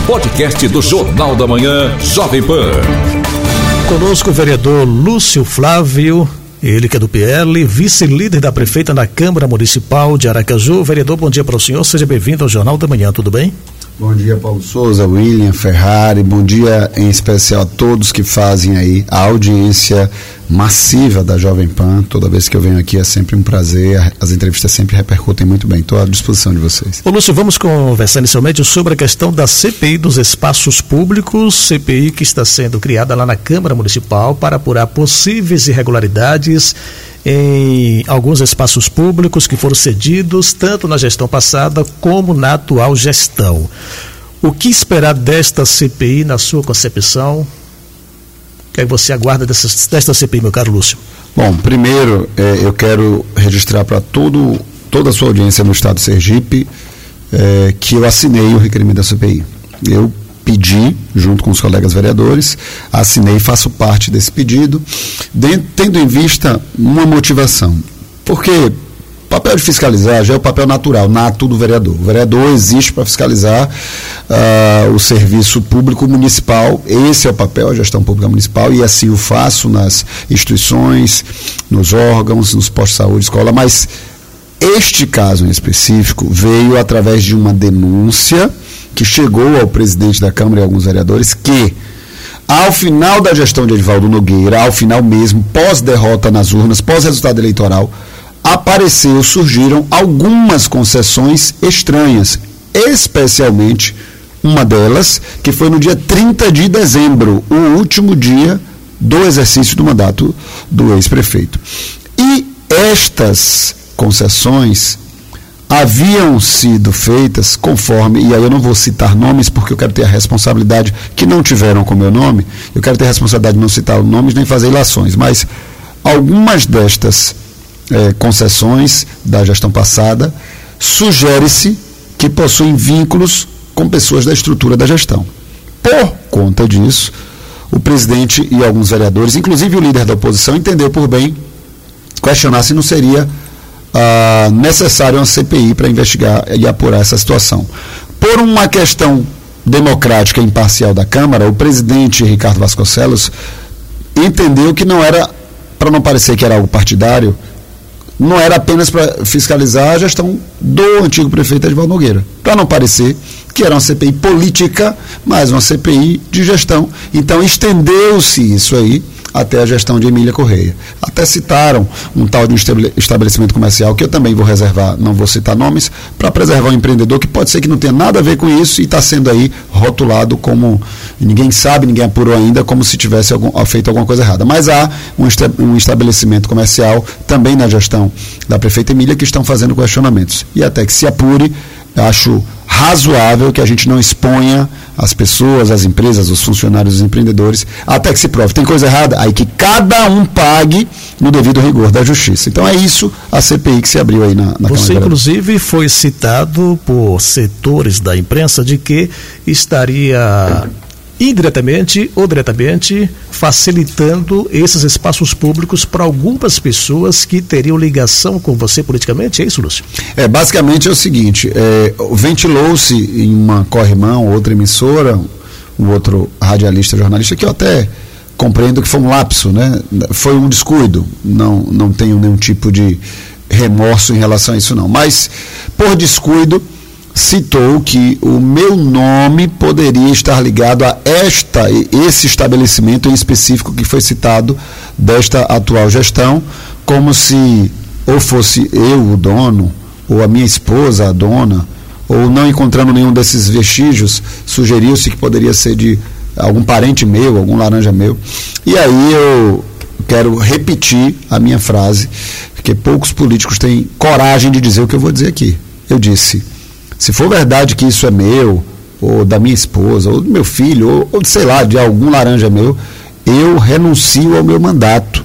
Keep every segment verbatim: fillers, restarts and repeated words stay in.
podcast do Jornal da Manhã, Jovem Pan. Conosco o vereador Lúcio Flávio, ele que é do P L, vice-líder da prefeita na Câmara Municipal de Aracaju. Vereador, bom dia para o senhor, seja bem-vindo ao Jornal da Manhã, tudo bem? Bom dia, Paulo Souza, William, Ferrari, bom dia em especial a todos que fazem aí a audiência massiva da Jovem Pan. Toda vez que eu venho aqui é sempre um prazer, as entrevistas sempre repercutem muito bem, estou à disposição de vocês. Ô Lúcio, vamos conversar inicialmente sobre a questão da C P I dos espaços públicos, C P I que está sendo criada lá na Câmara Municipal para apurar possíveis irregularidades em alguns espaços públicos que foram cedidos tanto na gestão passada como na atual gestão. O que esperar desta C P I na sua concepção? O que você aguarda dessa, desta C P I, meu caro Lúcio? Bom, primeiro é, eu quero registrar para todo, toda a sua audiência no estado de Sergipe é, que eu assinei o requerimento da C P I. Eu pedi, junto com os colegas vereadores, assinei e faço parte desse pedido, dentro, tendo em vista uma motivação. Porque o papel de fiscalizar já é o papel natural, nato do vereador. O vereador existe para fiscalizar uh, o serviço público municipal, esse é o papel, a gestão pública municipal, e assim o faço nas instituições, nos órgãos, nos postos de saúde, escola, mas este caso em específico veio através de uma denúncia que chegou ao presidente da Câmara e a alguns vereadores que, ao final da gestão de Edivaldo Nogueira, ao final mesmo, pós-derrota nas urnas, pós-resultado eleitoral, apareceu, surgiram algumas concessões estranhas, especialmente uma delas, que foi no dia trinta de dezembro, o último dia do exercício do mandato do ex-prefeito. E estas concessões haviam sido feitas conforme, e aí eu não vou citar nomes porque eu quero ter a responsabilidade, que não tiveram com o meu nome, eu quero ter a responsabilidade de não citar nomes nem fazer ilações, mas algumas destas eh, concessões da gestão passada, sugere-se que possuem vínculos com pessoas da estrutura da gestão. Por conta disso, o presidente e alguns vereadores, inclusive o líder da oposição, entendeu por bem questionar se não seria Uh, necessário uma C P I para investigar e apurar essa situação. Por uma questão democrática e imparcial da Câmara, o presidente Ricardo Vasconcelos entendeu que não era, para não parecer que era algo partidário, não era apenas para fiscalizar a gestão do antigo prefeito Edivaldo Nogueira, para não parecer que era uma C P I política, mas uma C P I de gestão. Então estendeu-se isso aí até a gestão de Emília Correia. Até citaram um tal de um estabelecimento comercial, que eu também vou reservar, não vou citar nomes, para preservar um empreendedor que pode ser que não tenha nada a ver com isso e está sendo aí rotulado como, ninguém sabe, ninguém apurou ainda, como se tivesse algum, feito alguma coisa errada. Mas há um, um estabelecimento comercial, também na gestão da prefeita Emília, que estão fazendo questionamentos. E até que se apure, acho razoável que a gente não exponha as pessoas, as empresas, os funcionários, os empreendedores, até que se prove. Tem coisa errada? Aí que cada um pague no devido rigor da justiça. Então é isso a C P I que se abriu aí na, na Você, Câmara. inclusive, foi citado por setores da imprensa de que estaria indiretamente ou diretamente facilitando esses espaços públicos para algumas pessoas que teriam ligação com você politicamente, é isso, Lúcio? É, basicamente é o seguinte, é, ventilou-se em uma corrimão, outra emissora, um outro radialista, jornalista, que eu até compreendo que foi um lapso, né? Foi um descuido, não, não tenho nenhum tipo de remorso em relação a isso não, mas por descuido citou que o meu nome poderia estar ligado a esta, esse estabelecimento em específico que foi citado desta atual gestão, como se ou fosse eu o dono, ou a minha esposa a dona, ou não encontrando nenhum desses vestígios, sugeriu-se que poderia ser de algum parente meu, algum laranja meu. E aí eu quero repetir a minha frase, porque poucos políticos têm coragem de dizer o que eu vou dizer aqui. Eu disse: se for verdade que isso é meu, ou da minha esposa, ou do meu filho, ou, ou sei lá, de algum laranja meu, eu renuncio ao meu mandato.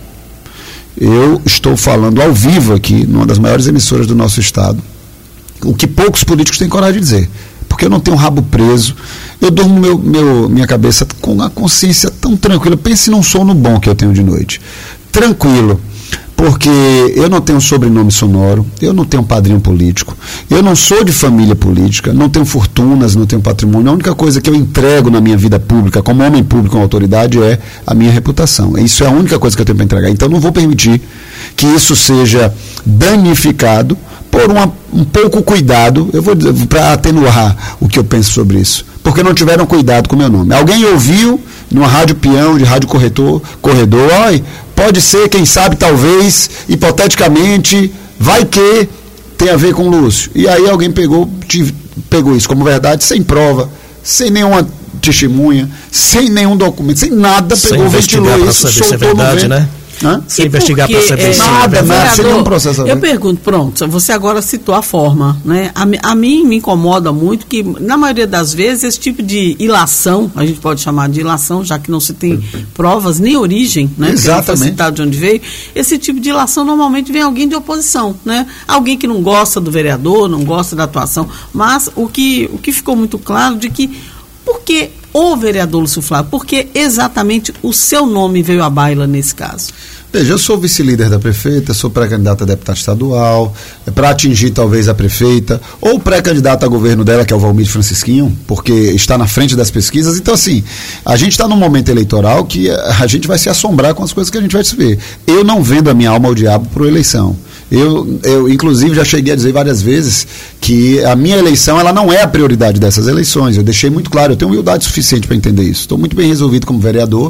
Eu estou falando ao vivo aqui, numa das maiores emissoras do nosso estado, o que poucos políticos têm coragem de dizer. Porque eu não tenho rabo preso, eu durmo meu, meu, minha cabeça com a consciência tão tranquila. Pense num sono bom que eu tenho de noite. Tranquilo. porque eu não tenho sobrenome sonoro, eu não tenho padrinho político, eu não sou de família política, não tenho fortunas, não tenho patrimônio. A única coisa que eu entrego na minha vida pública, como homem público, como autoridade, é a minha reputação. Isso é a única coisa que eu tenho para entregar. Então não vou permitir que isso seja danificado por uma, um pouco cuidado, eu vou para atenuar o que eu penso sobre isso, porque não tiveram cuidado com o meu nome. Alguém ouviu numa rádio peão, de rádio corretor, corredor, olha, pode ser, quem sabe, talvez, hipoteticamente, vai que tem a ver com o Lúcio. E aí alguém pegou, pegou isso como verdade, sem prova, sem nenhuma testemunha, sem nenhum documento, sem nada, pegou, ventilou isso, soltou se é verdade, né? Hã? Se investigar para saber se nada, nada, seria um processo. Eu pergunto, pronto, você agora citou a forma, né? A, a mim me incomoda muito que, na maioria das vezes, esse tipo de ilação, a gente pode chamar de ilação, já que não se tem provas nem origem, né? Exatamente. Citado de onde veio, esse tipo de ilação normalmente vem alguém de oposição, né? Alguém que não gosta do vereador, não gosta da atuação, mas o que, o que ficou muito claro de que, por que o vereador Lúcio Flávio, porque exatamente o seu nome veio à baila nesse caso? Veja, eu sou vice-líder da prefeita, sou pré-candidato a deputado estadual, é para atingir talvez a prefeita, ou pré-candidato a governo dela, que é o Valmir Francisquinho, porque está na frente das pesquisas. Então, assim, a gente está num momento eleitoral que a gente vai se assombrar com as coisas que a gente vai se ver. Eu não vendo a minha alma ao diabo por eleição. Eu, eu, inclusive, já cheguei a dizer várias vezes que a minha eleição, ela não é a prioridade dessas eleições. Eu deixei muito claro, eu tenho humildade suficiente para entender isso. Estou muito bem resolvido como vereador.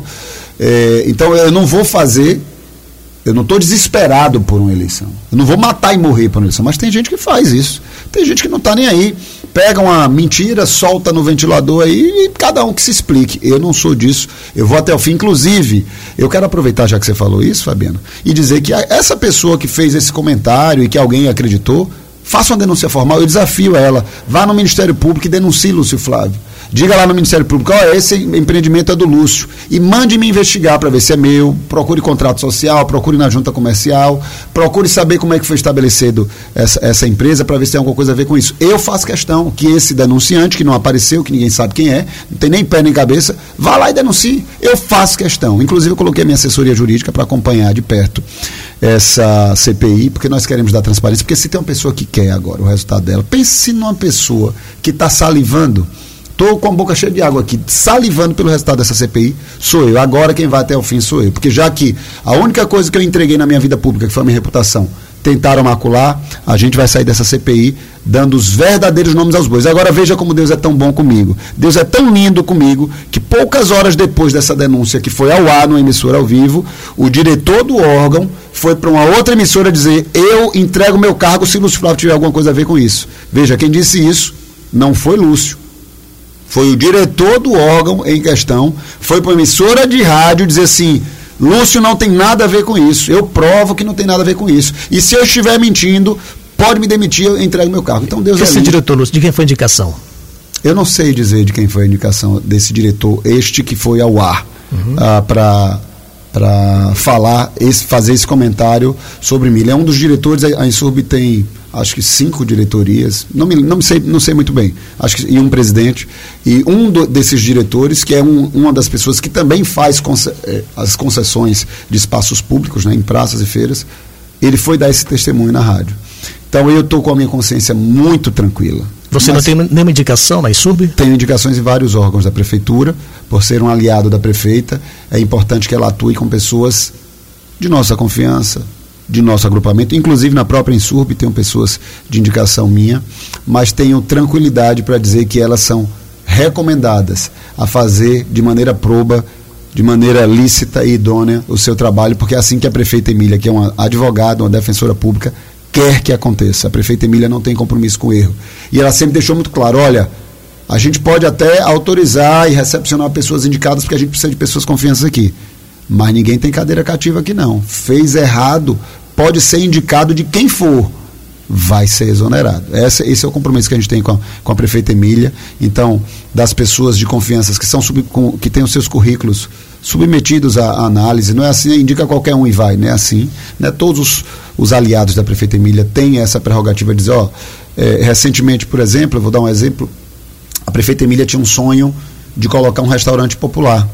É, então, eu não vou fazer, eu não estou desesperado por uma eleição. Eu não vou matar e morrer por uma eleição, mas tem gente que faz isso. Tem gente que não está nem aí. Pega uma mentira, solta no ventilador aí e cada um que se explique. Eu não sou disso, eu vou até o fim. Inclusive, eu quero aproveitar, já que você falou isso, Fabiano, e dizer que essa pessoa que fez esse comentário e que alguém acreditou, faça uma denúncia formal, eu desafio ela, vá no Ministério Público e denuncie Lúcio Flávio. Diga lá no Ministério Público, ó, oh, esse empreendimento é do Lúcio, e mande-me investigar para ver se é meu, procure contrato social, procure na junta comercial, procure saber como é que foi estabelecido essa, essa empresa para ver se tem alguma coisa a ver com isso. Eu faço questão que esse denunciante, que não apareceu, que ninguém sabe quem é, não tem nem pé nem cabeça, vá lá e denuncie. Eu faço questão. Inclusive eu coloquei a minha assessoria jurídica para acompanhar de perto essa C P I, porque nós queremos dar transparência, porque se tem uma pessoa que quer agora o resultado dela, pense numa pessoa que está salivando. Estou com a boca cheia de água aqui, salivando pelo resultado dessa C P I, sou eu. Agora quem vai até o fim sou eu. Porque já que a única coisa que eu entreguei na minha vida pública, que foi a minha reputação, tentaram macular, a gente vai sair dessa C P I dando os verdadeiros nomes aos bois. Agora veja como Deus é tão bom comigo. Deus é tão lindo comigo que poucas horas depois dessa denúncia, que foi ao ar, numa emissora ao vivo, o diretor do órgão foi para uma outra emissora dizer: eu entrego meu cargo se Lúcio Flávio tiver alguma coisa a ver com isso. Veja, quem disse isso não foi Lúcio. Foi o diretor do órgão em questão, foi para uma emissora de rádio dizer assim: Lúcio não tem nada a ver com isso, eu provo que não tem nada a ver com isso. E se eu estiver mentindo, pode me demitir, eu entrego meu cargo. Então Deus é Esse diretor, Lúcio, de quem foi a indicação? Eu não sei dizer de quem foi a indicação desse diretor, este que foi ao ar, uhum. ah, para para falar, esse, fazer esse comentário sobre mim. Ele é um dos diretores, a Insurb tem, acho que cinco diretorias, não me, não me sei, não sei muito bem, acho que, e um presidente, e um do, desses diretores, que é um, uma das pessoas que também faz conce, eh, as concessões de espaços públicos, né, em praças e feiras, ele foi dar esse testemunho na rádio. Então eu estou com a minha consciência muito tranquila. Você não tem nenhuma indicação na Insurb? Tenho indicações em vários órgãos da prefeitura, por ser um aliado da prefeita, é importante que ela atue com pessoas de nossa confiança, de nosso agrupamento, inclusive na própria Insurb tenho pessoas de indicação minha, mas tenho tranquilidade para dizer que elas são recomendadas a fazer de maneira proba, de maneira lícita e idônea o seu trabalho, porque é assim que a prefeita Emília, que é uma advogada, uma defensora pública, quer que aconteça. A prefeita Emília não tem compromisso com o erro. E ela sempre deixou muito claro: olha, a gente pode até autorizar e recepcionar pessoas indicadas, porque a gente precisa de pessoas confianças aqui. Mas ninguém tem cadeira cativa aqui não. Fez errado, pode ser indicado de quem for, vai ser exonerado. Esse, esse é o compromisso que a gente tem com a, com a prefeita Emília. Então, das pessoas de confiança que, são sub, com, que têm os seus currículos submetidos à, à análise, não é assim, indica qualquer um e vai, não é assim, né? Todos os, os aliados da prefeita Emília têm essa prerrogativa de dizer, ó, é, recentemente, por exemplo, eu vou dar um exemplo, a prefeita Emília tinha um sonho de colocar um restaurante popular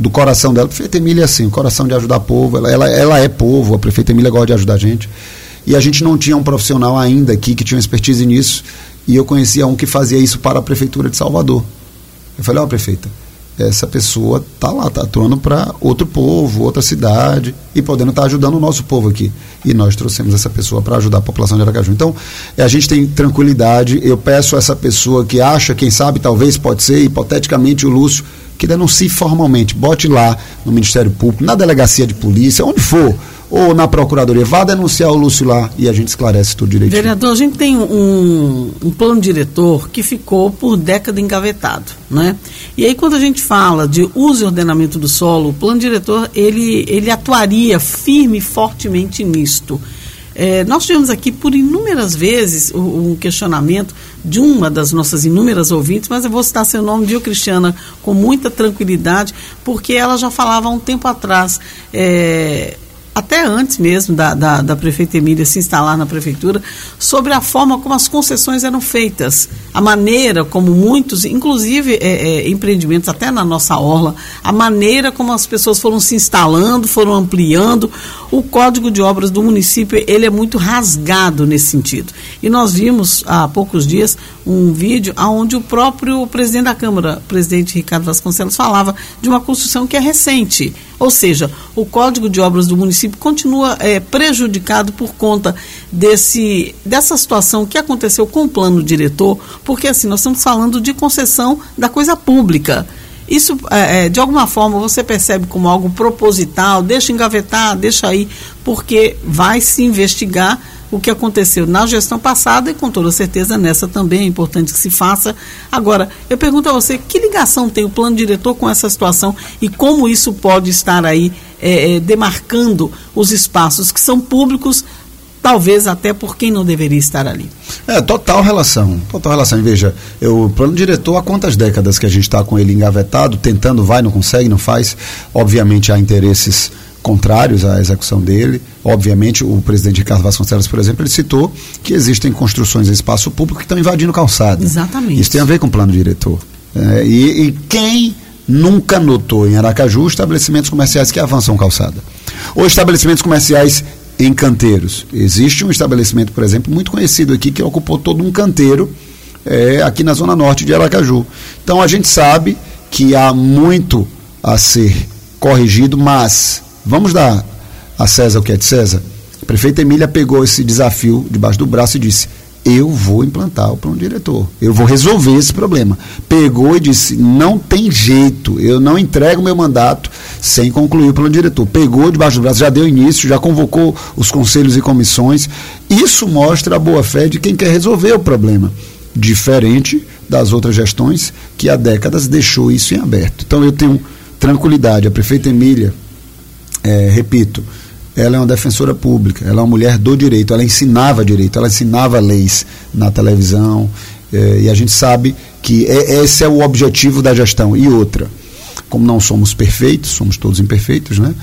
do coração dela. A prefeita Emília é assim, o coração de ajudar o povo, ela, ela, ela é povo, a prefeita Emília gosta de ajudar a gente. E a gente não tinha um profissional ainda aqui que tinha expertise nisso, e eu conhecia um que fazia isso para a Prefeitura de Salvador. Eu falei, ó, prefeita, essa pessoa está lá, está atuando para outro povo, outra cidade, e podendo estar tá ajudando o nosso povo aqui. E nós trouxemos essa pessoa para ajudar a população de Aracaju. Então, a gente tem tranquilidade. Eu peço a essa pessoa que acha, quem sabe, talvez pode ser, hipoteticamente, o Lúcio, que denuncie formalmente, bote lá no Ministério Público, na delegacia de polícia, onde for, ou na Procuradoria, vá denunciar o Lúcio lá e a gente esclarece tudo direitinho. Vereador, a gente tem um, um plano diretor que ficou por década engavetado, né? E aí quando a gente fala de uso e ordenamento do solo, o plano diretor, ele, ele atuaria firme e fortemente nisto. É, nós tivemos aqui por inúmeras vezes um questionamento de uma das nossas inúmeras ouvintes, mas eu vou citar seu nome, viu, Cristiana, com muita tranquilidade, porque ela já falava há um tempo atrás, é, até antes mesmo da, da, da prefeita Emília se instalar na prefeitura, sobre a forma como as concessões eram feitas, a maneira como muitos, inclusive é, é, empreendimentos até na nossa orla, a maneira como as pessoas foram se instalando, foram ampliando. O Código de Obras do município, ele é muito rasgado nesse sentido. E nós vimos há poucos dias um vídeo onde o próprio presidente da Câmara, o presidente Ricardo Vasconcelos, falava de uma construção que é recente. Ou seja, o Código de Obras do município continua é, prejudicado por conta desse, dessa situação que aconteceu com o plano diretor, porque assim, nós estamos falando de concessão da coisa pública. Isso, é, de alguma forma, você percebe como algo proposital, deixa engavetar, deixa aí, porque vai se investigar o que aconteceu na gestão passada e com toda certeza nessa também é importante que se faça. Agora, eu pergunto a você, que ligação tem o plano diretor com essa situação e como isso pode estar aí é, é, demarcando os espaços que são públicos, talvez até por quem não deveria estar ali? É, total relação, total relação. E veja, eu, o plano diretor, há quantas décadas que a gente está com ele engavetado, tentando, vai, não consegue, não faz. Obviamente há interesses contrários à execução dele. Obviamente, o presidente Ricardo Vasconcelos, por exemplo, ele citou que existem construções em espaço público que estão invadindo calçada. Exatamente. Isso tem a ver com o plano diretor. É, e, e quem nunca notou em Aracaju estabelecimentos comerciais que avançam calçada? Ou estabelecimentos comerciais em canteiros. Existe um estabelecimento, por exemplo, muito conhecido aqui, que ocupou todo um canteiro é, aqui na zona norte de Aracaju. Então, a gente sabe que há muito a ser corrigido, mas vamos dar a César o que é de César. A prefeita Emília pegou esse desafio debaixo do braço e disse, eu vou implantar o plano diretor, eu vou resolver esse problema. Pegou e disse, não tem jeito, eu não entrego meu mandato sem concluir o plano diretor. Pegou debaixo do braço, já deu início, já convocou os conselhos e comissões. Isso mostra a boa-fé de quem quer resolver o problema, diferente das outras gestões que há décadas deixou isso em aberto. Então eu tenho tranquilidade, a prefeita Emília, É, repito, ela é uma defensora pública, ela é uma mulher do direito, ela ensinava direito, ela ensinava leis na televisão, é, e a gente sabe que é, esse é o objetivo da gestão. E outra, como não somos perfeitos, somos todos imperfeitos, né?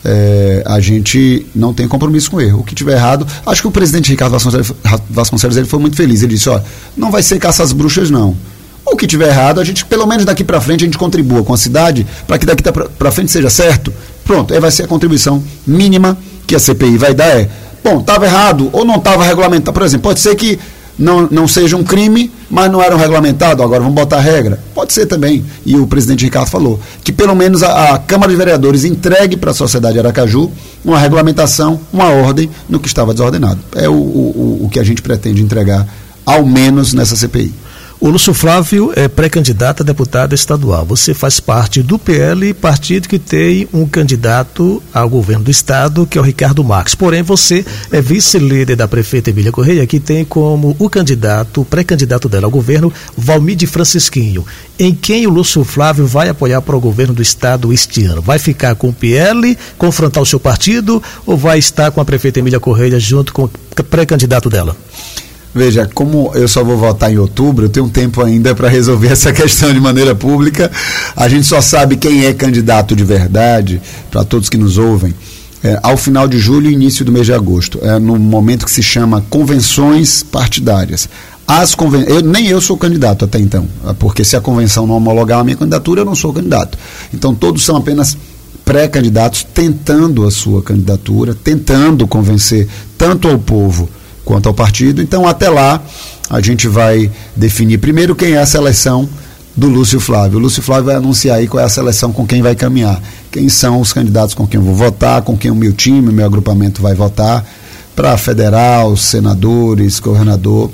É, a gente não tem compromisso com erro. O que tiver errado, acho que o presidente Ricardo Vasconcelos, Vasconcelos ele foi muito feliz, ele disse, ó, não vai ser caça às bruxas não. O que tiver errado, a gente, pelo menos daqui para frente, a gente contribua com a cidade para que daqui para frente seja certo. Pronto, aí vai ser a contribuição mínima que a C P I vai dar. É, bom, estava errado ou não estava regulamentado. Por exemplo, pode ser que não, não seja um crime, mas não eram regulamentados, agora vamos botar a regra. Pode ser também. E o presidente Ricardo falou que pelo menos a, a Câmara de Vereadores entregue para a sociedade de Aracaju uma regulamentação, uma ordem no que estava desordenado. É o, o, o que a gente pretende entregar, ao menos nessa C P I. O Lúcio Flávio é pré-candidato a deputado estadual. Você faz parte do P L, partido que tem um candidato ao governo do estado, que é o Ricardo Marques. Porém, você é vice-líder da prefeita Emília Correia, que tem como o candidato, o pré-candidato dela ao governo, Valmir Francisquinho. Em quem o Lúcio Flávio vai apoiar para o governo do estado este ano? Vai ficar com o P L, confrontar o seu partido, ou vai estar com a prefeita Emília Correia junto com o pré-candidato dela? Veja, como eu só vou votar em outubro, eu tenho um tempo ainda para resolver essa questão de maneira pública. A gente só sabe quem é candidato de verdade, para todos que nos ouvem, é, ao final de julho e início do mês de agosto. É no momento que se chama convenções partidárias. as conven... eu, nem eu sou candidato até então, porque se a convenção não homologar a minha candidatura, eu não sou candidato. Então todos são apenas pré-candidatos tentando a sua candidatura, tentando convencer tanto ao povo quanto ao partido. Então até lá a gente vai definir primeiro quem é a seleção do Lúcio Flávio. O Lúcio Flávio vai anunciar aí qual é a seleção com quem vai caminhar, quem são os candidatos com quem eu vou votar, com quem o meu time, o meu agrupamento vai votar, para federal, senadores, governador,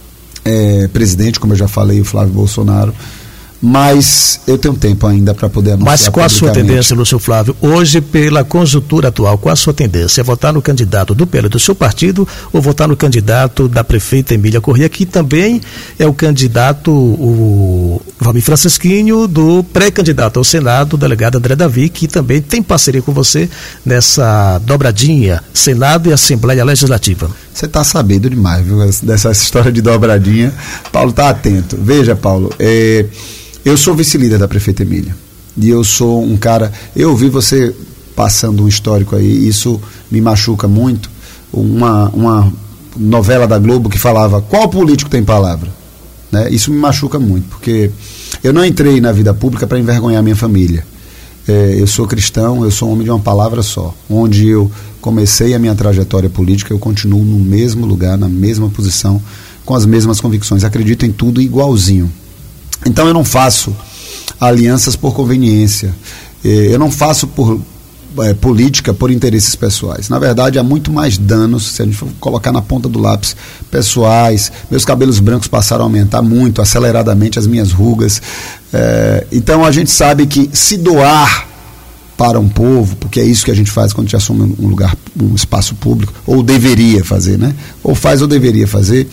é, presidente, como eu já falei, o Flávio Bolsonaro. Mas eu tenho tempo ainda para poder anunciar. Mas qual a sua tendência, Lúcio Flávio? Hoje, pela conjuntura atual, qual a sua tendência? É votar no candidato do P L do seu partido ou votar no candidato da prefeita Emília Corrêa, que também é o candidato, o Valmir Francisquinho, do pré-candidato ao Senado, o delegado André Davi, que também tem parceria com você nessa dobradinha, Senado e Assembleia Legislativa? Você está sabendo demais, viu, dessa história de dobradinha. Paulo, está atento. Veja, Paulo, é... eu sou vice-líder da prefeita Emília, e eu sou um cara, eu vi você passando um histórico aí, isso me machuca muito, uma, uma novela da Globo que falava, qual político tem palavra? Né? Isso me machuca muito, porque eu não entrei na vida pública para envergonhar minha família. É, eu sou cristão, eu sou um homem de uma palavra só, onde eu comecei a minha trajetória política, eu continuo no mesmo lugar, na mesma posição, com as mesmas convicções, acredito em tudo igualzinho. Então eu não faço alianças por conveniência, eu não faço por é, política por interesses pessoais. Na verdade, há muito mais danos, se a gente for colocar na ponta do lápis, pessoais. Meus cabelos brancos passaram a aumentar muito, aceleradamente, as minhas rugas. É, então a gente sabe que se doar para um povo, porque é isso que a gente faz quando a gente assume um lugar, um espaço público, ou deveria fazer, né? Ou faz ou deveria fazer,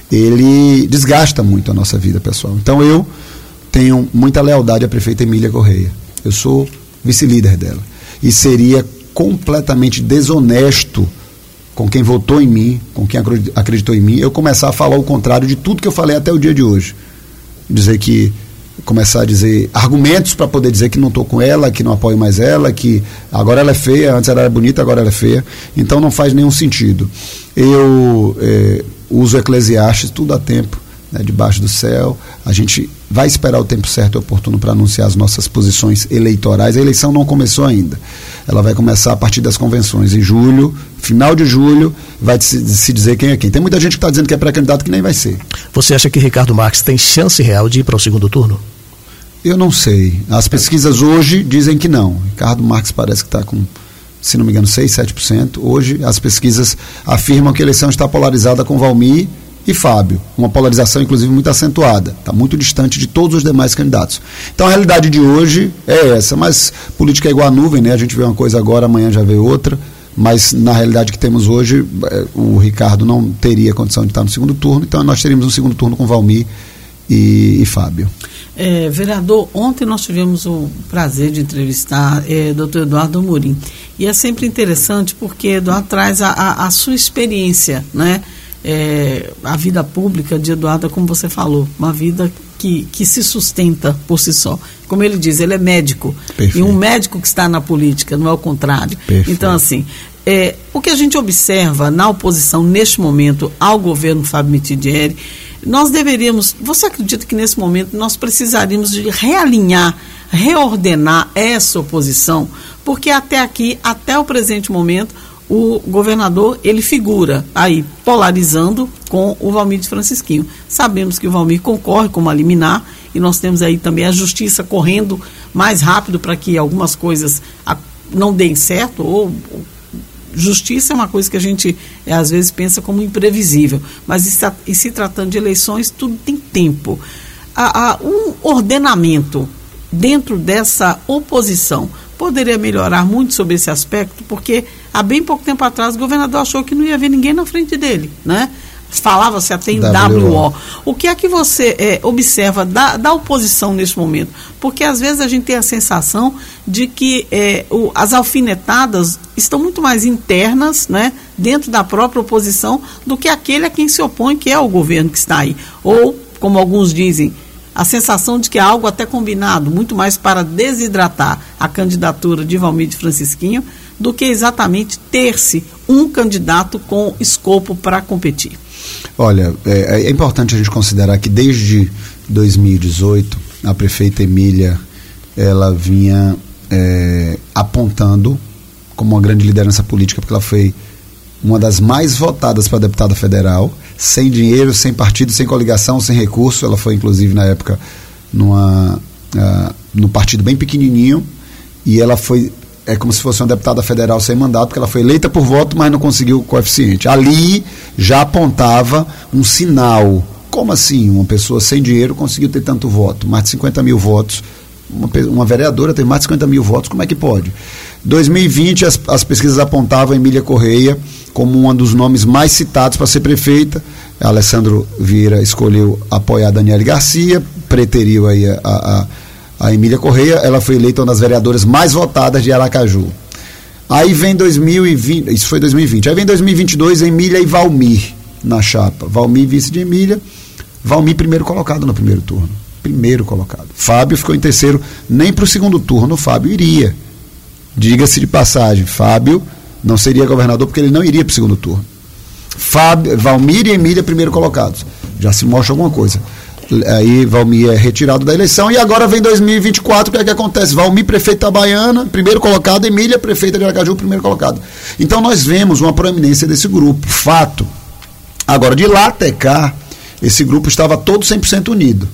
ele desgasta muito a nossa vida pessoal. Então eu tenho muita lealdade à prefeita Emília Corrêa. Eu sou vice-líder dela. E seria completamente desonesto com quem votou em mim, com quem acreditou em mim, eu começar a falar o contrário de tudo que eu falei até o dia de hoje. Dizer que começar a dizer argumentos para poder dizer que não estou com ela, que não apoio mais ela, que agora ela é feia, antes ela era bonita, agora ela é feia. Então não faz nenhum sentido. Eu é, uso Eclesiastes, tudo a tempo, né, debaixo do céu. A gente vai esperar o tempo certo e oportuno para anunciar as nossas posições eleitorais. A eleição não começou ainda. Ela vai começar a partir das convenções. Em julho, final de julho, vai se, se dizer quem é quem. Tem muita gente que está dizendo que é pré-candidato que nem vai ser. Você acha que Ricardo Marques tem chance real de ir para o segundo turno? Eu não sei. As pesquisas hoje dizem que não. Ricardo Marques parece que está com, se não me engano, seis, sete por cento. Hoje as pesquisas afirmam que a eleição está polarizada com Valmir e Fábio. Uma polarização, inclusive, muito acentuada. Está muito distante de todos os demais candidatos. Então a realidade de hoje é essa. Mas política é igual a nuvem, né? A gente vê uma coisa agora, amanhã já vê outra. Mas na realidade que temos hoje, o Ricardo não teria condição de estar no segundo turno. Então nós teríamos um segundo turno com Valmir e, e Fábio. É, vereador, ontem nós tivemos o prazer de entrevistar é, doutor Eduardo Amorim, e é sempre interessante porque Eduardo traz a, a, a sua experiência, né? É, a vida pública de Eduardo, como você falou, uma vida que, que se sustenta por si só. Como ele diz, ele é médico. Perfeito. E um médico que está na política, não é o contrário. Perfeito. Então, assim, é, o que a gente observa na oposição neste momento ao governo Fábio Mitidieri, nós deveríamos, você acredita que nesse momento nós precisaríamos de realinhar, reordenar essa oposição? Porque até aqui, até o presente momento, o governador, ele figura aí polarizando com o Valmir Francisquinho. Sabemos que o Valmir concorre com uma liminar e nós temos aí também a justiça correndo mais rápido para que algumas coisas não deem certo, ou justiça é uma coisa que a gente é, às vezes pensa como imprevisível, mas está, e se tratando de eleições, tudo tem tempo. Há, há um ordenamento dentro dessa oposição poderia melhorar muito sobre esse aspecto, porque há bem pouco tempo atrás o governador achou que não ia haver ninguém na frente dele, né? Falava-se até em W O. O que é que você é, observa da, da oposição neste momento? Porque às vezes a gente tem a sensação de que é, o, as alfinetadas estão muito mais internas, né, dentro da própria oposição do que aquele a quem se opõe, que é o governo que está aí. Ou, como alguns dizem, a sensação de que é algo até combinado, muito mais para desidratar a candidatura de Valmir Francisquinho do que exatamente ter-se um candidato com escopo para competir? Olha, é, é importante a gente considerar que desde dois mil e dezoito a prefeita Emília, ela vinha é, apontando como uma grande liderança política, porque ela foi uma das mais votadas para deputada federal, sem dinheiro, sem partido, sem coligação, sem recurso. Ela foi inclusive na época numa, uh, num partido bem pequenininho, e ela foi, é como se fosse uma deputada federal sem mandato, porque ela foi eleita por voto, mas não conseguiu o coeficiente. Ali já apontava um sinal. Como assim uma pessoa sem dinheiro conseguiu ter tanto voto? Mais de cinquenta mil votos. Uma, uma vereadora tem mais de cinquenta mil votos, como é que pode? dois mil e vinte, as, as pesquisas apontavam a Emília Correia como um dos nomes mais citados para ser prefeita. A Alessandro Vieira escolheu apoiar a Daniele Garcia, preteriu aí a, a, a Emília Correia. Ela foi eleita uma das vereadoras mais votadas de Aracaju. Aí vem dois mil e vinte, isso foi dois mil e vinte, aí vem dois mil e vinte e dois, Emília e Valmir na chapa. Valmir vice de Emília, Valmir primeiro colocado no primeiro turno. Primeiro colocado. Fábio ficou em terceiro, nem para o segundo turno o Fábio iria. Diga-se de passagem, Fábio não seria governador porque ele não iria para o segundo turno. Fábio, Valmir e Emília primeiro colocados. Já se mostra alguma coisa. Aí Valmir é retirado da eleição e agora vem dois mil e vinte e quatro, o que é que acontece? Valmir, prefeito da Baiana, primeiro colocado, Emília, prefeita de Aracaju, primeiro colocado. Então nós vemos uma proeminência desse grupo, fato. Agora, de lá até cá, esse grupo estava todo cem por cento unido.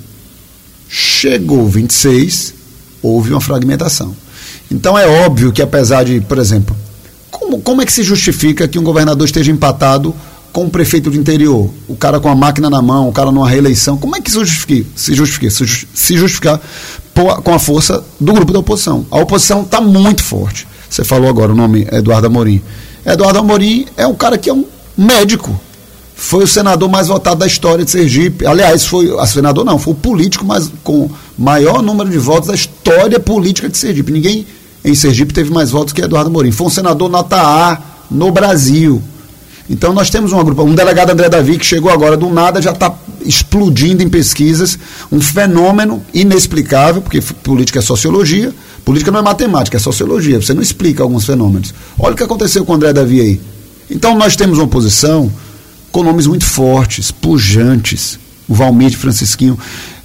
Chegou vinte e seis, houve uma fragmentação. Então é óbvio que, apesar de, por exemplo, como, como é que se justifica que um governador esteja empatado com um prefeito do interior? O cara com a máquina na mão, o cara numa reeleição, como é que se justifica? Se justifica, se justificar por, com a força do grupo da oposição. A oposição está muito forte. Você falou agora o nome Eduardo Amorim. Eduardo Amorim é um cara que é um médico. Foi o senador mais votado da história de Sergipe. Aliás, foi a senador não, foi o político mais, com maior número de votos da história política de Sergipe. Ninguém em Sergipe teve mais votos que Eduardo Amorim. Foi um senador nota A no Brasil. Então nós temos uma grupo, um delegado André Davi, que chegou agora do nada, já está explodindo em pesquisas, um fenômeno inexplicável, porque política é sociologia, política não é matemática, é sociologia, você não explica alguns fenômenos. Olha o que aconteceu com o André Davi aí. Então nós temos uma oposição com nomes muito fortes, pujantes, o Valmir de Francisquinho,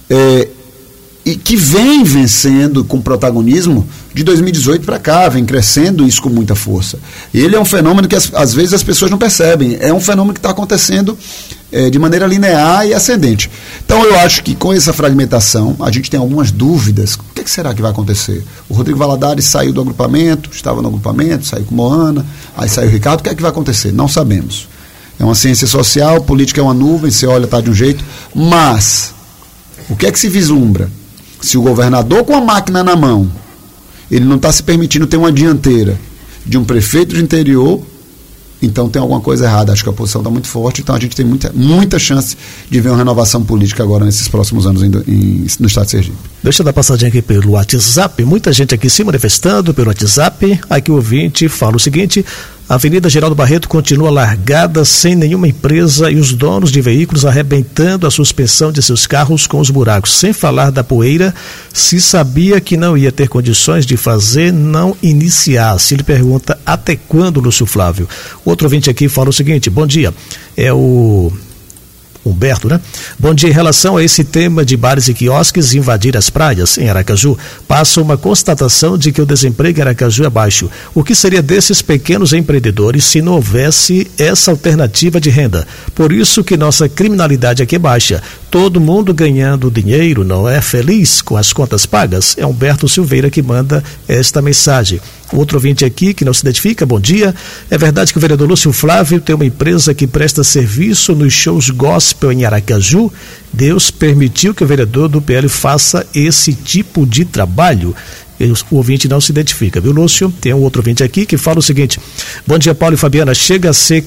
é, e que vem vencendo com protagonismo de dois mil e dezoito para cá, vem crescendo isso com muita força. Ele é um fenômeno que as, às vezes as pessoas não percebem, é um fenômeno que está acontecendo é, de maneira linear e ascendente. Então eu acho que com essa fragmentação, a gente tem algumas dúvidas. O que, é que será que vai acontecer? O Rodrigo Valadares saiu do agrupamento, estava no agrupamento, saiu com Moana, aí saiu o Ricardo, o que é que vai acontecer? Não sabemos. É uma ciência social, política é uma nuvem, você olha, está de um jeito, mas o que é que se vislumbra? Se o governador com a máquina na mão, ele não está se permitindo ter uma dianteira de um prefeito de interior, então tem alguma coisa errada. Acho que a oposição está muito forte, então a gente tem muita, muita chance de ver uma renovação política agora nesses próximos anos em, em, no estado de Sergipe. Deixa eu dar passadinha aqui pelo WhatsApp, muita gente aqui se manifestando pelo WhatsApp. Aqui o ouvinte fala o seguinte: a Avenida Geraldo Barreto continua largada, sem nenhuma empresa, e os donos de veículos arrebentando a suspensão de seus carros com os buracos. Sem falar da poeira, se sabia que não ia ter condições de fazer, não iniciasse. Ele pergunta até quando, Lúcio Flávio. Outro ouvinte aqui fala o seguinte: bom dia, é o Humberto, né? Bom dia, em relação a esse tema de bares e quiosques invadir as praias em Aracaju, passa uma constatação de que o desemprego em Aracaju é baixo. O que seria desses pequenos empreendedores se não houvesse essa alternativa de renda? Por isso que nossa criminalidade aqui é baixa. Todo mundo ganhando dinheiro, não é feliz com as contas pagas? É Humberto Silveira que manda esta mensagem. Outro ouvinte aqui que não se identifica, bom dia. É verdade que o vereador Lúcio Flávio tem uma empresa que presta serviço nos shows gospel em Aracaju? Deus permitiu que o vereador do P L faça esse tipo de trabalho? O ouvinte não se identifica, viu, Lúcio? Tem um outro ouvinte aqui que fala o seguinte: bom dia, Paulo e Fabiana. Chega a ser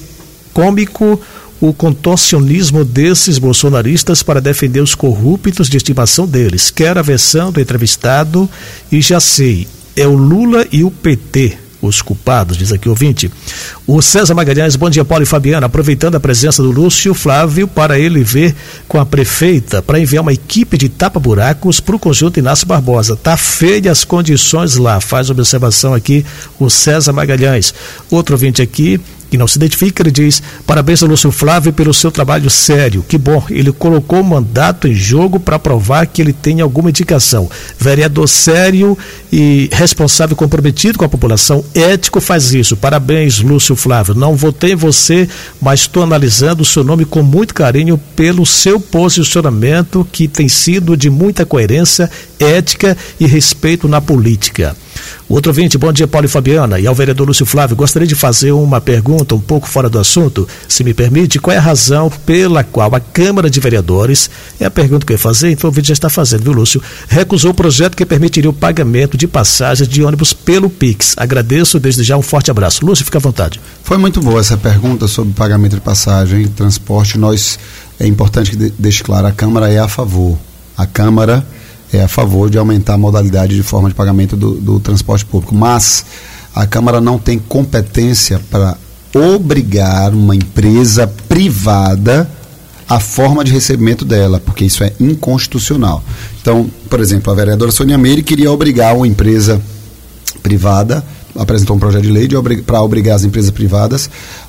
cômico o contorcionismo desses bolsonaristas para defender os corruptos de estimação deles. Quero a versão do entrevistado e já sei, é o Lula e o P T os culpados, diz aqui o ouvinte. O César Magalhães, bom dia, Paulo e Fabiana, aproveitando a presença do Lúcio Flávio para ele ver com a prefeita para enviar uma equipe de tapa-buracos para o conjunto Inácio Barbosa. Tá feia as condições lá, faz observação aqui o César Magalhães. Outro ouvinte aqui, que não se identifica, ele diz: parabéns ao Lúcio Flávio pelo seu trabalho sério, que bom, ele colocou o mandato em jogo para provar que ele tem alguma indicação. Vereador sério e responsável, comprometido com a população, ético, faz isso. Parabéns, Lúcio Flávio, não votei em você, mas estou analisando o seu nome com muito carinho pelo seu posicionamento, que tem sido de muita coerência, ética e respeito na política. Outro ouvinte, bom dia, Paulo e Fabiana, e ao vereador Lúcio Flávio, gostaria de fazer uma pergunta um pouco fora do assunto, se me permite. Qual é a razão pela qual a Câmara de Vereadores, é a pergunta que eu ia fazer, então o ouvinte já está fazendo, viu, Lúcio, recusou o projeto que permitiria o pagamento de passagens de ônibus pelo Pix? Agradeço desde já, um forte abraço. Lúcio, fica à vontade. Foi muito boa essa pergunta sobre pagamento de passagem, transporte. Nós, é importante que deixe claro, a Câmara é a favor, a Câmara é a favor de aumentar a modalidade de forma de pagamento do, do transporte público, mas a Câmara não tem competência para obrigar uma empresa privada a forma de recebimento dela, porque isso é inconstitucional. Então, por exemplo, a vereadora Sônia Meire queria obrigar uma empresa privada, apresentou um projeto de lei para obrigar as empresas privadas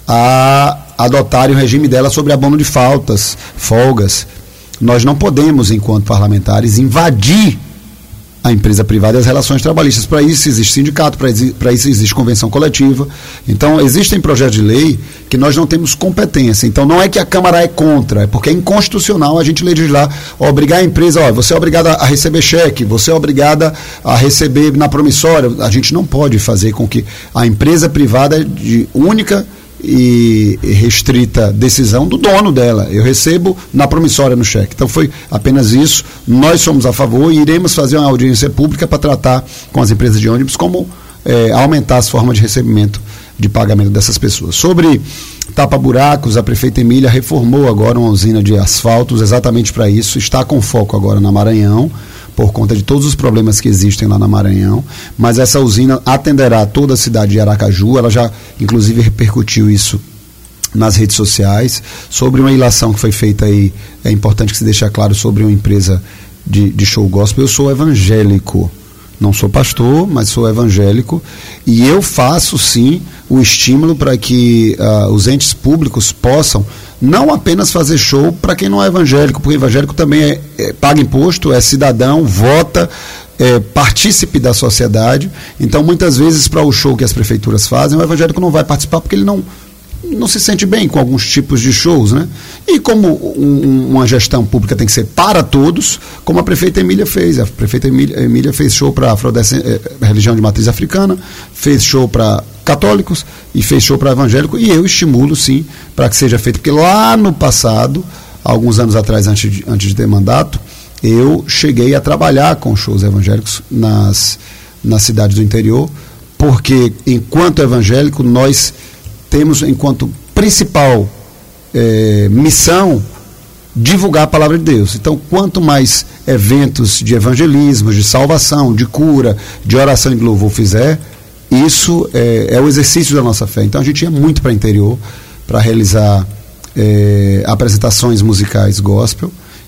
a adotarem o regime dela sobre abono de faltas, folgas. Nós não podemos, enquanto parlamentares, invadir a empresa privada e as relações trabalhistas. Para isso existe sindicato, para isso existe convenção coletiva. Então, existem projetos de lei que nós não temos competência. Então, não é que a Câmara é contra, é porque é inconstitucional a gente legislar, obrigar a empresa, ó, você é obrigada a receber cheque, você é obrigada a receber na promissória. A gente não pode fazer com que a empresa privada de única e restrita decisão do dono dela. Eu recebo na promissória no cheque. Então foi apenas isso. Nós somos a favor e iremos fazer uma audiência pública para tratar com as empresas de ônibus como é, aumentar as formas de recebimento de pagamento dessas pessoas. Sobre tapa-buracos, a prefeita Emília reformou agora uma usina de asfaltos exatamente para isso. Está com foco agora na Maranhão, por conta de todos os problemas que existem lá na Maranhão, mas essa usina atenderá toda a cidade de Aracaju. Ela já, inclusive, repercutiu isso nas redes sociais. Sobre uma ilação que foi feita aí, é importante que se deixe claro, sobre uma empresa de, de show gospel. Eu sou evangélico, não sou pastor, mas sou evangélico, e eu faço sim o estímulo para que uh, os entes públicos possam não apenas fazer show para quem não é evangélico, porque evangélico também é, é, paga imposto, é cidadão, vota, é partícipe da sociedade. Então, muitas vezes, para o show que as prefeituras fazem, o evangélico não vai participar porque ele não, não se sente bem com alguns tipos de shows, né? E como um, uma gestão pública tem que ser para todos, como a prefeita Emília fez. A prefeita Emília, Emília fez show para a religião de matriz africana, fez show para católicos e fez show para evangélico, e eu estimulo sim para que seja feito, porque lá no passado, alguns anos atrás, antes de, antes de ter mandato, eu cheguei a trabalhar com shows evangélicos nas, nas cidades do interior, porque enquanto evangélico nós temos enquanto principal eh, missão divulgar a palavra de Deus. Então, quanto mais eventos de evangelismo, de salvação, de cura, de oração e de louvor fizer, isso é, é o exercício da nossa fé. Então a gente ia muito para o interior para realizar é, apresentações musicais gospel,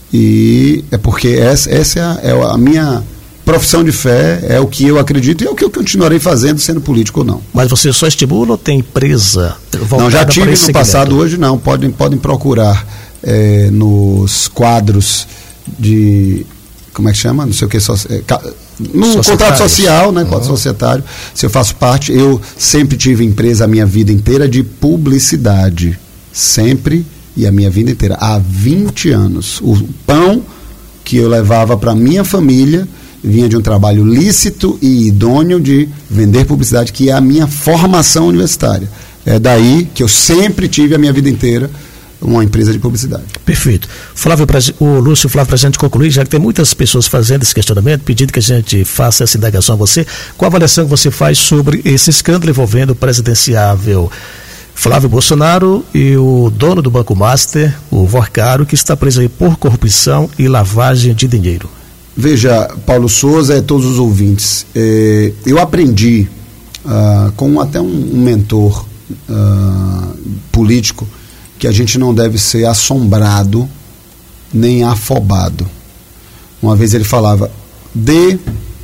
e é porque essa, essa é, a, é a minha profissão de fé, é o que eu acredito e é o que eu continuarei fazendo, sendo político ou não. Mas você só estimula ou tem empresa voltada? Não, já tive no segmento? Passado, hoje não. Podem, podem procurar é, nos quadros de... Como é que chama? Não sei o que. So, é, no contrato social, né? Quadro uhum. societário. Se eu faço parte, eu sempre tive empresa a minha vida inteira de publicidade. Sempre, e a minha vida inteira. Há vinte anos. O pão que eu levava para minha família vinha de um trabalho lícito e idôneo de vender publicidade, que é a minha formação universitária. É daí que eu sempre tive a minha vida inteira uma empresa de publicidade. Perfeito. Flávio, o Lúcio Flávio, para a gente concluir, já que tem muitas pessoas fazendo esse questionamento, pedindo que a gente faça essa indagação a você, qual a avaliação que você faz sobre esse escândalo envolvendo o presidenciável Flávio Bolsonaro e o dono do Banco Master, o Vorcaro, que está preso aí por corrupção e lavagem de dinheiro? Veja, Paulo Souza e todos os ouvintes, eh, eu aprendi ah, com até um, um mentor uh, político que a gente não deve ser assombrado nem afobado. Uma vez ele falava, dê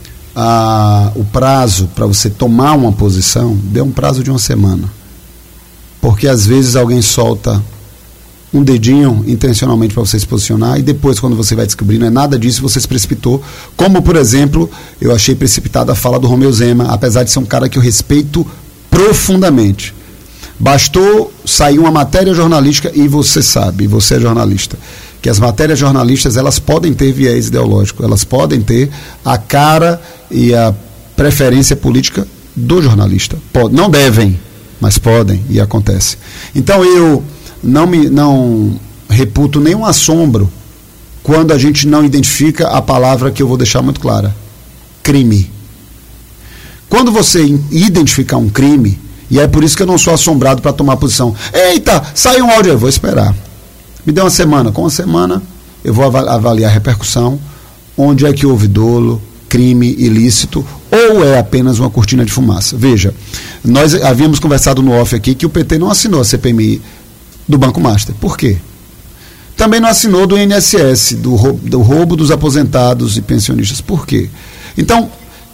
uh, o prazo para você tomar uma posição, dê um prazo de uma semana. Porque às vezes alguém solta um dedinho intencionalmente para você se posicionar e depois, quando você vai descobrir, não é nada disso, você se precipitou. Como, por exemplo, eu achei precipitada a fala do Romeu Zema, apesar de ser um cara que eu respeito profundamente. Bastou sair uma matéria jornalística, e você sabe, você é jornalista, que as matérias jornalistas, elas podem ter viés ideológico, elas podem ter a cara e a preferência política do jornalista. Pode, não devem, mas podem, e acontece. Então eu não me não reputo nenhum assombro quando a gente não identifica a palavra que eu vou deixar muito clara: crime. Quando você identificar um crime, e é por isso que eu não sou assombrado para tomar posição. Eita, saiu um áudio, eu vou esperar. Me dê uma semana. Com uma semana eu vou avaliar a repercussão, onde é que houve dolo, crime ilícito, ou é apenas uma cortina de fumaça. Veja, nós havíamos conversado no off aqui que o P T não assinou a C P M I do Banco Master. Por quê? Também não assinou do I N S S, do roubo, do roubo dos aposentados e pensionistas. Por quê? Então,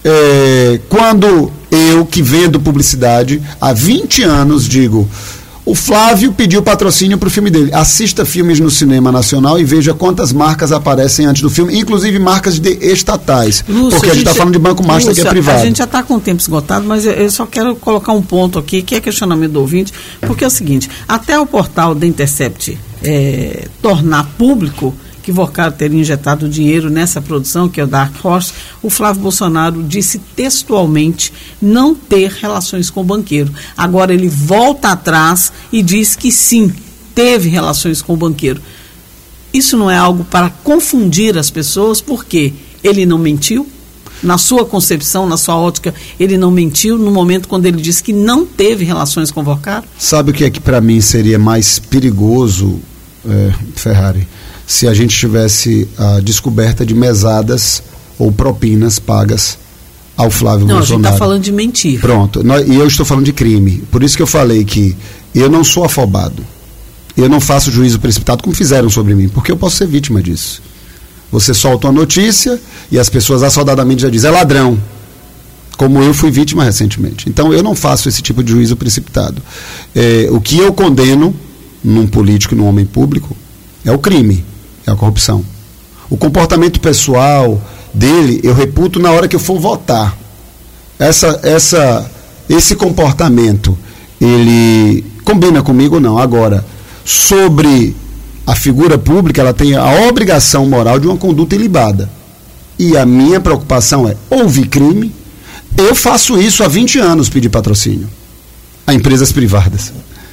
é, quando eu, que vendo publicidade há vinte anos, digo, o Flávio pediu patrocínio para o filme dele. Assista filmes no cinema nacional e veja quantas marcas aparecem antes do filme, inclusive marcas de estatais. Lúcio, porque a gente está falando de Banco Master, Lúcio, que é privado. A gente já está com o tempo esgotado, mas eu só quero colocar um ponto aqui, que é questionamento do ouvinte, porque é o seguinte, até o portal da Intercept é, tornar público que Vocaro teria injetado dinheiro nessa produção, que é o Dark Horse, o Flávio Bolsonaro disse textualmente não ter relações com o banqueiro. Agora ele volta atrás e diz que sim, teve relações com o banqueiro. Isso não é algo para confundir as pessoas, porque ele não mentiu? Na sua concepção, na sua ótica, ele não mentiu no momento quando ele disse que não teve relações com o Vocaro? Sabe o que é que para mim seria mais perigoso, é, Ferrari? Se a gente tivesse a descoberta de mesadas ou propinas pagas ao Flávio não, Bolsonaro. Não, a gente está falando de mentira. Pronto, nós, e eu estou falando de crime. Por isso que eu falei que eu não sou afobado. Eu não faço juízo precipitado como fizeram sobre mim, porque eu posso ser vítima disso. Você solta uma notícia e as pessoas assodadamente já dizem, é ladrão. Como eu fui vítima recentemente. Então eu não faço esse tipo de juízo precipitado. É, o que eu condeno num político, num homem público, é o crime. É a corrupção. O comportamento pessoal dele, eu reputo na hora que eu for votar. Essa, essa, esse comportamento, ele combina comigo ou não? Agora, sobre a figura pública, ela tem a obrigação moral de uma conduta ilibada. E a minha preocupação é, houve crime, eu faço isso há vinte anos, pedir patrocínio a empresas privadas.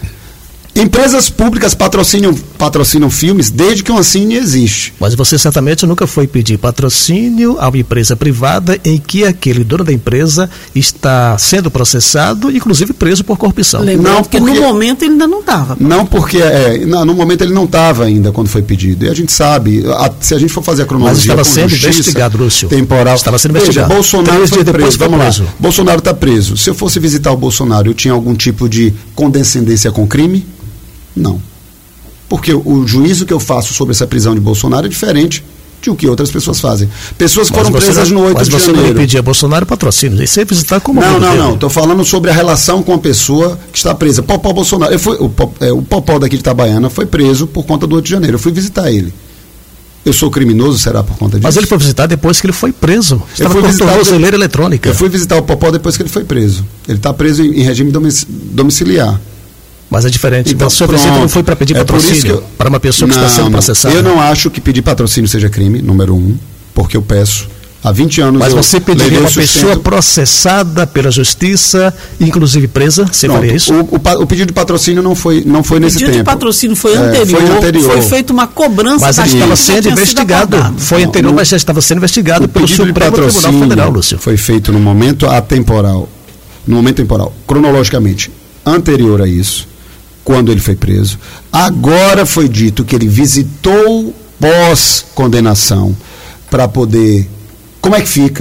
Empresas públicas patrocinam, patrocinam filmes desde que uma cine existe. Mas você certamente nunca foi pedir patrocínio a uma empresa privada em que aquele dono da empresa está sendo processado, inclusive preso por corrupção. Lembrando não, porque no momento ele ainda não estava. Não, porque é, não, no momento ele não estava ainda quando foi pedido. E a gente sabe, a, se a gente for fazer a cronologia... Mas estava sendo investigado, Lúcio. Temporal. Estava sendo investigado. Veja, Bolsonaro Três foi dias preso. Vamos preso. lá. Bolsonaro está preso. Se eu fosse visitar o Bolsonaro, eu tinha algum tipo de condescendência com crime? Não. Porque o juízo que eu faço sobre essa prisão de Bolsonaro é diferente de o que outras pessoas fazem. Pessoas que foram presas no oito de janeiro. Mas você não pedia Bolsonaro patrocínio, e você visitar como Não, não, não. Estou falando sobre a relação com a pessoa que está presa. Popó Bolsonaro. Eu fui, o, é, o Popó daqui de Itabaiana foi preso por conta do oito de janeiro. Eu fui visitar ele. Eu sou criminoso, será por conta disso? Mas ele foi visitar depois que ele foi preso. Estava com tornozeleira eletrônica. Eu fui visitar o Popó depois que ele foi preso. Ele está preso em, em regime domiciliar. Mas é diferente. Então, então a sua visita não foi para pedir é patrocínio eu, para uma pessoa que não, está sendo processada? Eu não acho que pedir patrocínio seja crime, número um, porque eu peço. Há vinte anos Mas eu você pediria uma pessoa processada pela justiça, inclusive presa? Você Pronto, faria isso? O, o, o pedido de patrocínio não foi, não foi nesse tempo. O pedido de patrocínio foi anterior, é, foi anterior. Foi feita uma cobrança. Mas ele estava sendo investigado. Foi anterior, não, mas já estava sendo investigado pelo Supremo Tribunal Federal, Lúcio. Foi feito no momento atemporal, no momento temporal, cronologicamente, anterior a isso. Quando ele foi preso. Agora foi dito que ele visitou pós-condenação para poder... Como é que fica?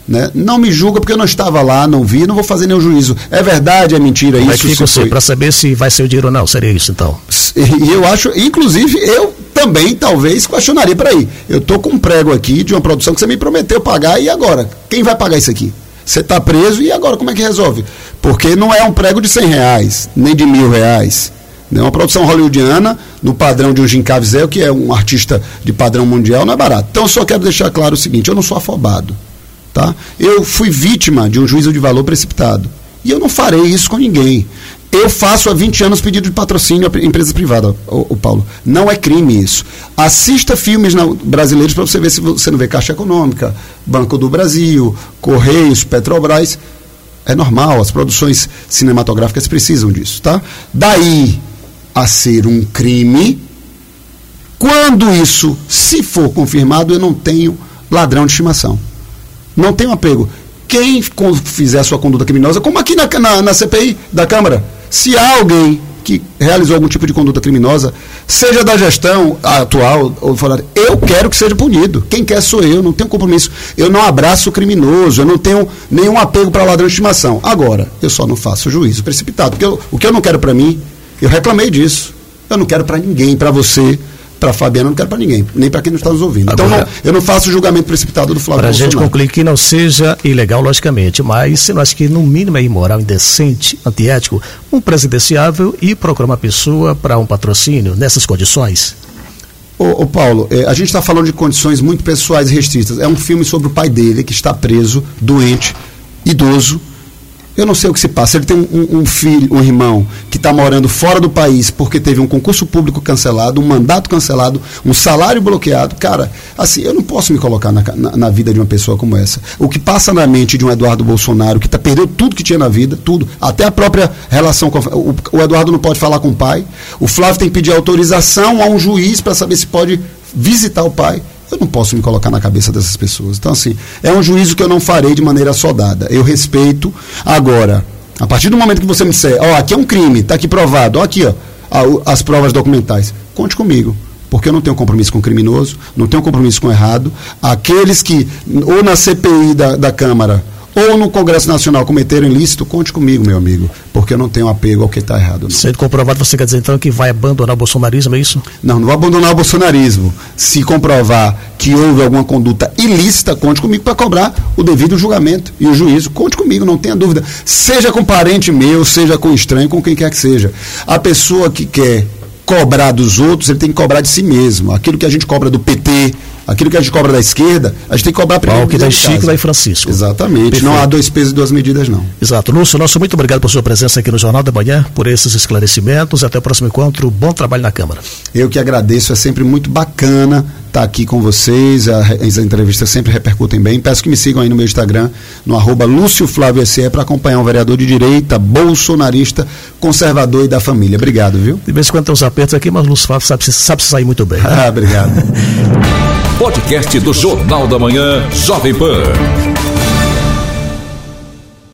Né? Não me julga porque eu não estava lá, não vi, não vou fazer nenhum juízo. É verdade, é mentira, Como isso. Como é que fica você, para saber se vai ser o dinheiro ou não? Seria isso, então? E eu acho, inclusive, eu também, talvez, questionaria para aí. Eu estou com um prego aqui de uma produção que você me prometeu pagar, e agora? Quem vai pagar isso aqui? Você está preso, e agora como é que resolve? Porque não é um prego de cem reais, nem de mil reais. É uma produção hollywoodiana, no padrão de um Jim Caviezel, que é um artista de padrão mundial, não é barato. Então, eu só quero deixar claro o seguinte, eu não sou afobado. Tá? Eu fui vítima de um juízo de valor precipitado. E eu não farei isso com ninguém. Eu faço há vinte anos pedido de patrocínio a empresas privadas, o, o Paulo. Não é crime isso. Assista filmes na, brasileiros para você ver se você não vê Caixa Econômica, Banco do Brasil, Correios, Petrobras. É normal, as produções cinematográficas precisam disso. Tá? Daí a ser um crime, quando isso, se for confirmado, eu não tenho ladrão de estimação. Não tenho apego. Quem fizer a sua conduta criminosa, como aqui na, na, na C P I da Câmara, se há alguém que realizou algum tipo de conduta criminosa, seja da gestão atual ou falar, eu quero que seja punido. Quem quer sou eu, não tenho compromisso. Eu não abraço o criminoso, eu não tenho nenhum apego para ladrão de estimação. Agora, eu só não faço juízo precipitado, porque eu, o que eu não quero para mim, eu reclamei disso. Eu não quero para ninguém, para você, para a Fabiana, não quero para ninguém, nem para quem não está nos ouvindo. Agora, então, não, eu não faço julgamento precipitado do Flávio Bolsonaro. Para a gente concluir que não seja ilegal, logicamente, mas se nós que no mínimo é imoral, indecente, antiético, um presidenciável e procurar uma pessoa para um patrocínio nessas condições? Ô, ô Paulo, é, a gente está falando de condições muito pessoais e restritas. É um filme sobre o pai dele, que está preso, doente, idoso. Eu não sei o que se passa. Ele tem um, um filho, um irmão, que está morando fora do país porque teve um concurso público cancelado, um mandato cancelado, um salário bloqueado. Cara, assim, eu não posso me colocar na, na, na vida de uma pessoa como essa. O que passa na mente de um Eduardo Bolsonaro, que tá, perdeu tudo que tinha na vida, tudo, até a própria relação com a, o, o Eduardo não pode falar com o pai, o Flávio tem que pedir autorização a um juiz para saber se pode visitar o pai. Eu não posso me colocar na cabeça dessas pessoas. Então, assim, é um juízo que eu não farei de maneira assodada. Eu respeito. Agora, a partir do momento que você me disser, ó, aqui é um crime, está aqui provado, ó, aqui, ó, as provas documentais, conte comigo. Porque eu não tenho compromisso com o criminoso, não tenho compromisso com o errado. Aqueles que, ou na C P I da, da Câmara, ou no Congresso Nacional cometeram ilícito, conte comigo, meu amigo, porque eu não tenho apego ao que está errado. Não. Sendo comprovado, você quer dizer então que vai abandonar o bolsonarismo, é isso? Não, não vou abandonar o bolsonarismo. Se comprovar que houve alguma conduta ilícita, conte comigo para cobrar o devido julgamento e o juízo. Conte comigo, não tenha dúvida. Seja com parente meu, seja com estranho, com quem quer que seja. A pessoa que quer cobrar dos outros, ele tem que cobrar de si mesmo. Aquilo que a gente cobra do P T, aquilo que a gente cobra da esquerda, a gente tem que cobrar primeiro. O que da Chico e da Francisco. Exatamente. Perfeito. Não há dois pesos e duas medidas, não. Exato. Lúcio, nosso muito obrigado por sua presença aqui no Jornal da Manhã, por esses esclarecimentos. Até o próximo encontro. Bom trabalho na Câmara. Eu que agradeço. É sempre muito bacana estar aqui com vocês. As entrevistas sempre repercutem bem. Peço que me sigam aí no meu Instagram, no arroba Lúcio Flávio S E, para acompanhar um vereador de direita, bolsonarista, conservador e da família. Obrigado, viu? De vez em quando tem uns apertos aqui, mas o Lúcio Flávio sabe, sabe sair muito bem. Ah, obrigado. Podcast do Jornal da Manhã, Jovem Pan.